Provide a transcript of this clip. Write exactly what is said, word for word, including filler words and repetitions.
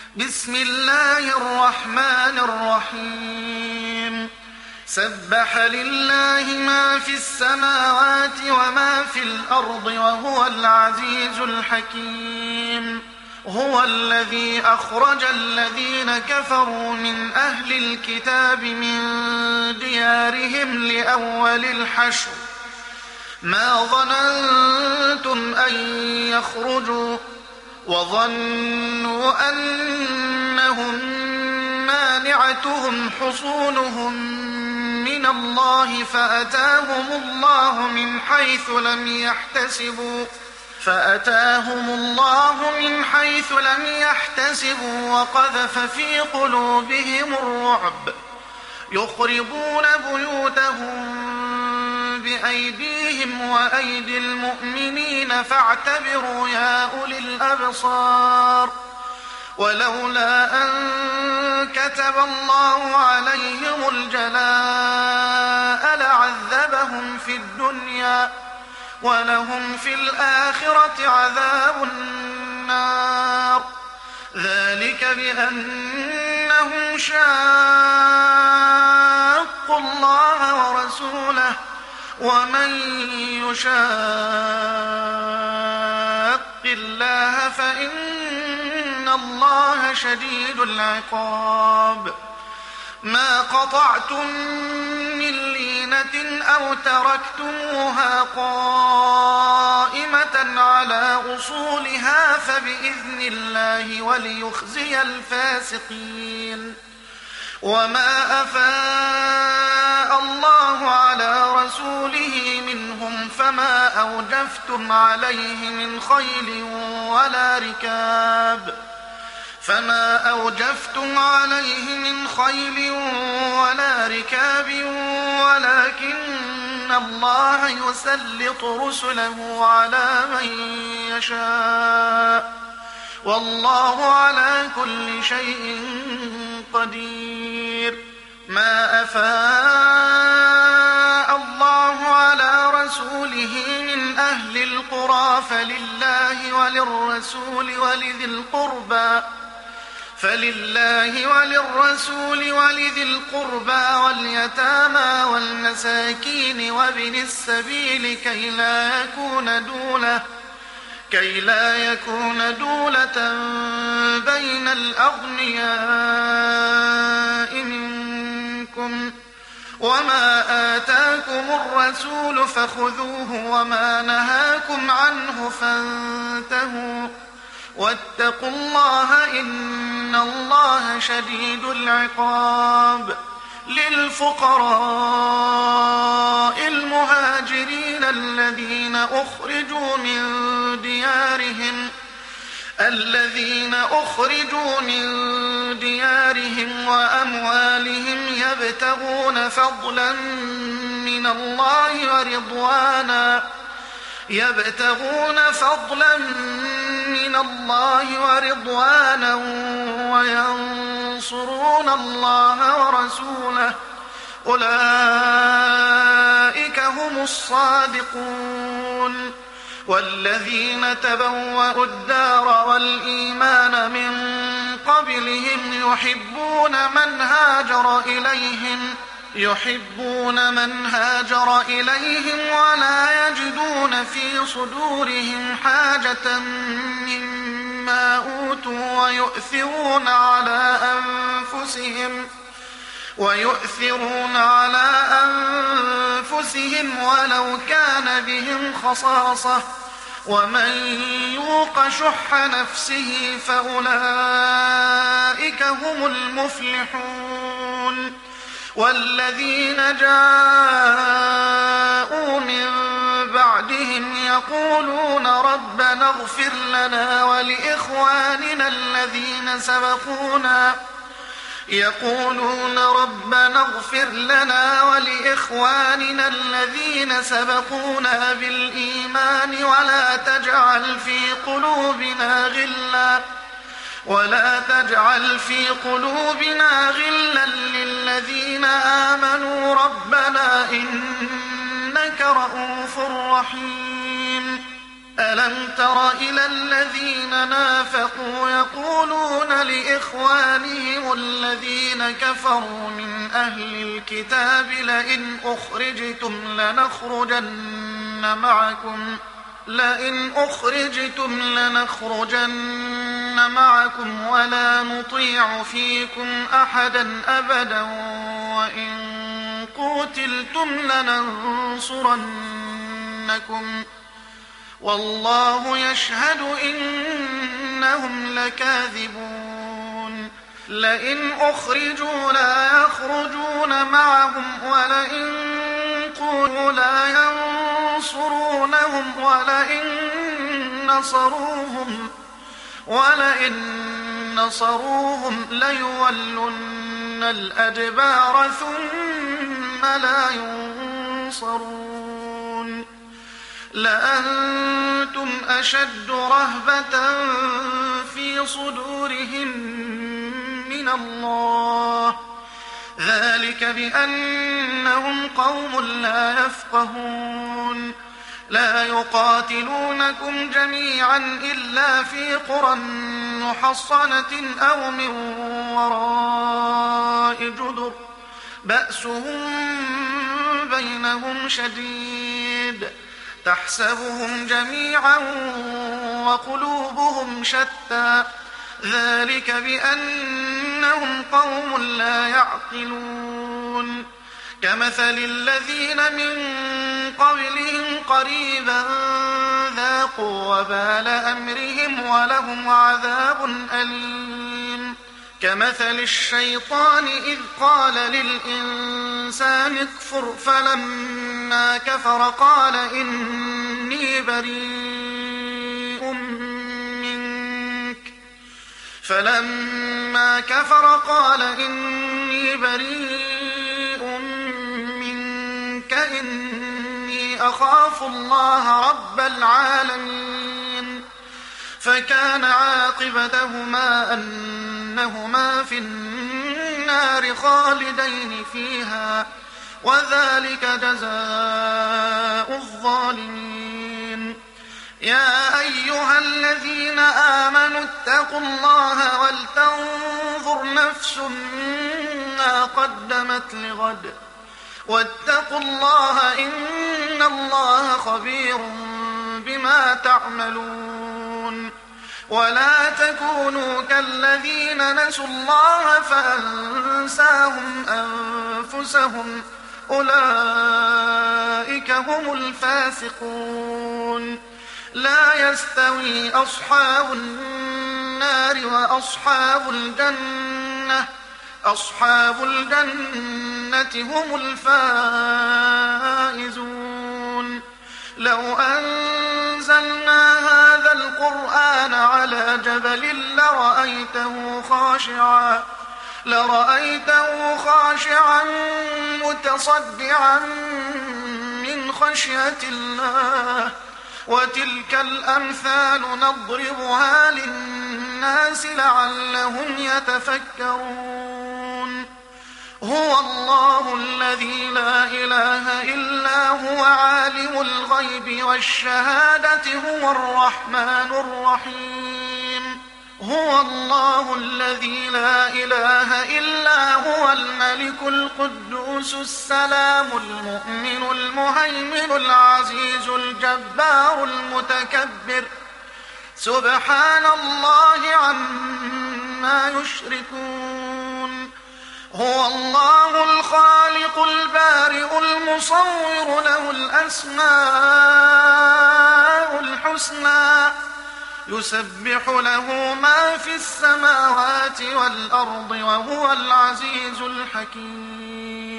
بسم الله الرحمن الرحيم سبح لله ما في السماوات وما في الأرض وهو العزيز الحكيم هو الذي أخرج الذين كفروا من أهل الكتاب من ديارهم لأول الحشر ما ظننتم أن يخرجوا وظنوا أنهم مانعتهم حصونهم من الله فأتاهم الله من حيث لم يحتسبوا فأتاهم الله من حيث لم يحتسبوا وقذف في قلوبهم الرعب يخربون بيوتهم بأيديهم وأيدي المؤمنين فاعتبروا يا أولي الأبصار ولولا أن كتب الله عليهم الجلاء لعذبهم في الدنيا ولهم في الآخرة عذاب النار ذلك بأنهم شاقوا الله ورسوله ومن يشاق الله فإن الله شديد العقاب ما قطعتم من لينة أو تركتموها قائمة على أصولها فبإذن الله وليخزي الفاسقين وما أفاء الله على رسوله منهم فما أوجفتم عليه من خيل ولا ركاب فما أوجفتم عليه من خيل ولا ركاب ولكن الله يسلط رسله على من يشاء والله على كل شيء قدير ما أفاء الله على رسوله من أهل القرى فلله وللرسول ولذي القربى فلله وللرسول ولذي القربى واليتامى والمساكين وابن السبيل كي لا يكون دولة كي لا يكون دولة بين الأغنياء منكم وما آتاكم الرسول فخذوه وما نهاكم عنه فانتهوا واتقوا الله إن الله شديد العقاب للفقراء المهاجرين الذين أخرجوا من ديارهم الذين أخرجوا من ديارهم وأموالهم يبتغون فضلا من الله ورضوانا يبتغون فضلا من الله ورضوانا وينصرون الله ورسوله أولئك هم الصادقون والذين تبوأوا الدار والإيمان من قبلهم يحبون من هاجر إليهم يحبون من هاجر إليهم ولا يجدون في صدورهم حاجة مما أوتوا ويؤثرون على أنفسهم ويؤثرون على أنفسهم ولو كان بهم خصاصة ومن يوق شح نفسه فأولئك هم المفلحون والذين جاءوا من بعدهم يقولون ربنا اغفر لنا ولإخواننا الذين سبقونا يقولون ربنا اغفر لنا ولإخواننا الذين سبقونا بالإيمان ولا تجعل في قلوبنا غلا ولا تجعل في قلوبنا غلا للذين آمنوا ربنا إنك رؤوف رحيم ألم تر إلى الذين نافقوا يقولون لإخوانهم الذين كفروا من أهل الكتاب لئن أخرجتم لنخرجن معكم لئن أخرجتم لنخرجن معكم ولا نطيع فيكم أحدا أبدا وإن قتلتم لننصرنكم والله يشهد إنهم لكاذبون لئن أخرجوا لا يخرجون معهم ولئن قتلوا لا ينصرونهم ولئن نصروهم ولئن نصروهم ليولن الأدبار ثم لا ينصرون لأنتم أشد رهبة في صدورهم من الله ذلك بأنهم قوم لا يفقهون لا يقاتلونكم جميعا إلا في قرى محصنة أو من وراء جدر بأسهم بينهم شديد تحسبهم جميعا وقلوبهم شتى ذلك بأنهم قوم لا يعقلون كمثل الذين من قبلهم قريبا ذاقوا وبال أمرهم ولهم عذاب أليم كمثل الشيطان إذ قال للإنسان اكفر فلما كفر قال إني بريء منك فلما كفر قال إني بريء منك إني أخاف الله رب العالمين فكان عاقبتهما أنهما في النار خالدين فيها وذلك جزاء الظالمين يا أيها الذين آمنوا اتقوا الله ولتنظر نفس ما قدمت لغد واتقوا الله إن الله خبير بما تعملون ولا تكونوا كالذين نسوا الله فأنساهم أنفسهم أولئك هم الفاسقون لا يستوي أصحاب النار وأصحاب الجنة أصحاب الجنة هم الفائزون لو أنزلنا هذا القرآن على جبل لرأيته خاشعا لرأيته خاشعا متصدعا من خشية الله وتلك الأمثال نضربها للناس لعلهم يتفكرون هو الله الذي لا إله إلا هو عالم الغيب والشهادة هو الرحمن الرحيم هو الله الذي لا إله إلا هو الملك القدوس السلام المؤمن المهيمن العزيز الجبار المتكبر سبحان الله عما يشركون هو الله الخالق البارئ المصور له الأسماء الحسنى يسبح له ما في السماوات والأرض وهو العزيز الحكيم